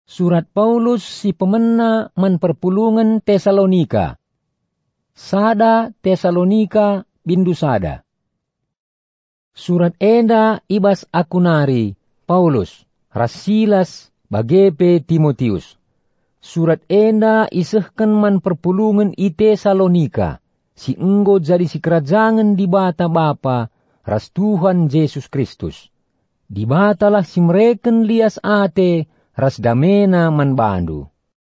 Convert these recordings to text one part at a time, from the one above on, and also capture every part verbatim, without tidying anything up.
Surat Paulus si pemena man perpulungan Tesalonika. Sada Tesalonika bindu sada. Surat enda ibas akunari Paulus, Rasilas, bagepe Timotius. Surat enda isehkan man perpulungan i Tesalonika, si enggo jadi si kerajangan di bata Bapa, ras Tuhan Yesus Kristus. Di batalah si mereken lias ate, ras damena man bandu.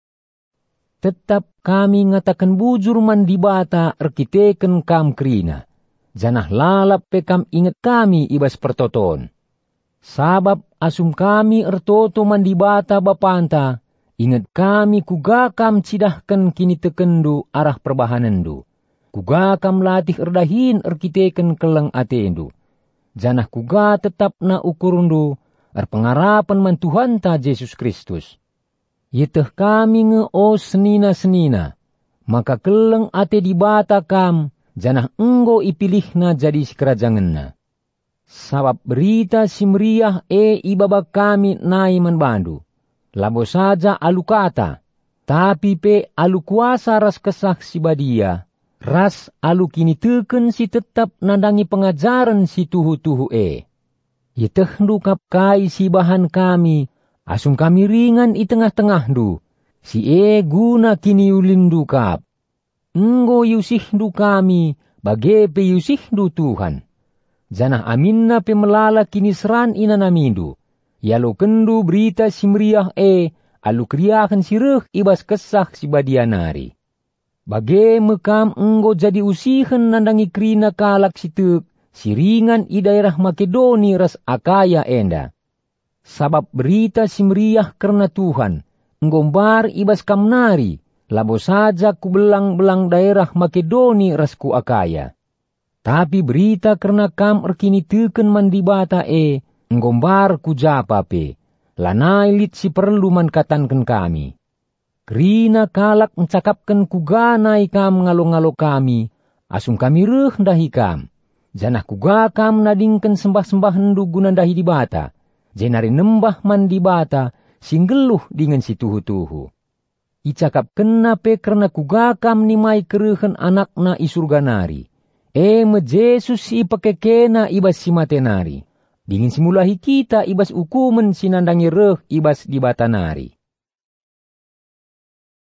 Tetap kami ngatakan bujur man di bata erkiteken kam krina. Janah lalap pe kam ingat kami ibas pertoton. Sabab asum kami ertoto man di bata bapanta, ingat kami kuga kam cidahkan kini tekendu arah perbahanendu. Kuga kam latih erdahin erkiteken keleng atendu. Janah kuga tetap na ukurundu, er pengarapan man Tuhan ta Yesus Kristus. Yeteh kami nge o senina-senina, maka keleng ate di bata kam, janah enggo ipilihna jadi si kerajanganna. Sabab berita si meriah e ibabak kami nai man bandu. Labo saja alu kata, tapi pe alu kuasa ras kesah si badia, ras alu kini teken si tetap nandangi pengajaran si tuhu-tuhu e. Yeteh ndu kap kai si bahan kami, asum kami ringan i tengah-tengah ndu, si e guna kini ulindu kap. Enggo yusih ndu kami, bagepe yusih ndu Tuhan. Janah aminna pe melala kini seran ina namindu. Yalo kendu berita si meriah e, alu kriahan si reh ibas kesah si badianari. Bage mekam enggo jadi usihen nandangi krina kalak si tek, si ringan i daerah Makedoni ras Akaya enda. Sabab berita si meriah karena Tuhan, enggombar ibas kamnari, labo saja ku belang-belang daerah Makedoni ras ku Akaya. Tapi berita karena kam erkini teken man di bata e, enggombar ku japa pe, lanai lit si perlu man katanken kami. Krina kalak mencakapkan ku ganai kam ngalo-ngalo kami, asum kami reh ndahi kam. Janah kuga kam nadingken sembah-sembah ndu gunandahi di bata, jenari nembah man di bata, singgeluh dengan si tuhu-tuhu. Icakap kena pe karena kuga kam nimai kerehen anakna isurganari. E me Jesus si ipakekena ibas si matenari. Dingin simulahi kita ibas ukumen sinandangi reh ibas di batanari.